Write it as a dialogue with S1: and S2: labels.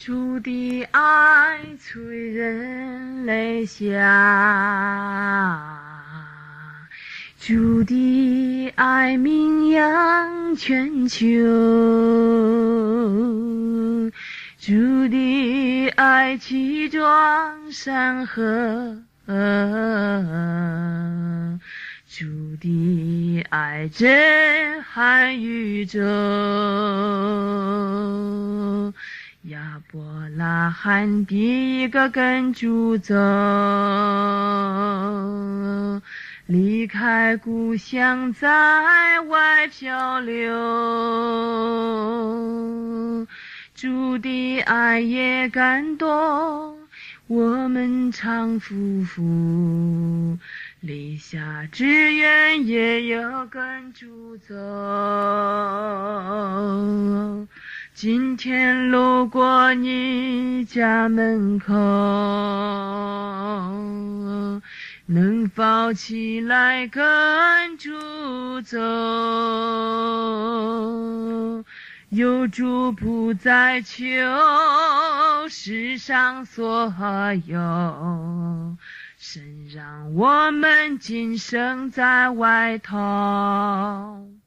S1: 主的爱催人泪下，主的爱名扬全球，主的爱气壮山河，主的爱震撼宇宙。亚伯拉罕第一个跟主走，离开故乡在外漂流，主的爱也感动我们常夫妇，立下志愿也要跟主走。今天路过你家门口，能否起来跟主走？有主不再求世上所有，神让我们今生在外头。